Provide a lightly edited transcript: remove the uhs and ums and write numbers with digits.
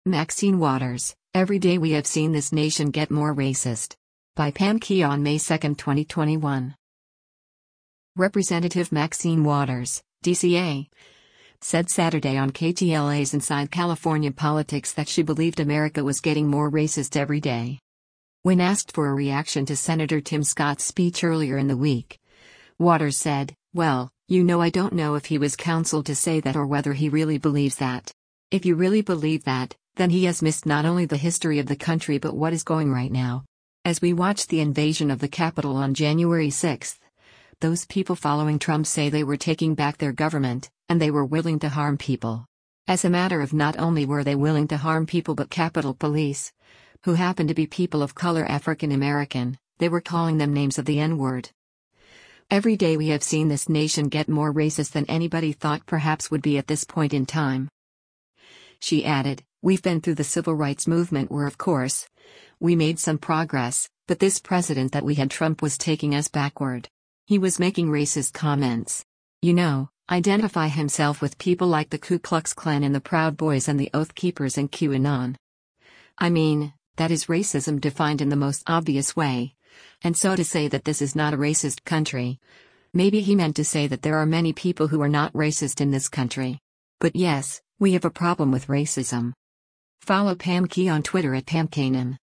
Maxine Waters, every day we have seen this nation get more racist. By Pam Key on May 2, 2021. Representative Maxine Waters, DCA, said Saturday on KTLA's Inside California Politics that she believed America was getting more racist every day. When asked for a reaction to Senator Tim Scott's speech earlier in the week, Waters said, "Well, I don't know if he was counseled to say that or whether he really believes that. If you really believe that, then he has missed not only the history of the country but what is going right now. As we watched the invasion of the Capitol on January 6, those people following Trump say they were taking back their government, and they were willing to harm people. As a matter of not only were they willing to harm people but Capitol Police, who happen to be people of color African American, they were calling them names of the N-word. Every day we have seen this nation get more racist than anybody thought perhaps would be at this point in time." She added, "We've been through the civil rights movement where of course, we made some progress, but this president that we had Trump was taking us backward. He was making racist comments. Identify himself with people like the Ku Klux Klan and the Proud Boys and the Oath Keepers and QAnon. I mean, that is racism defined in the most obvious way. And so to say that this is not a racist country, maybe he meant to say that there are many people who are not racist in this country. But yes, we have a problem with racism." Follow Pam Key on Twitter at PamKanan.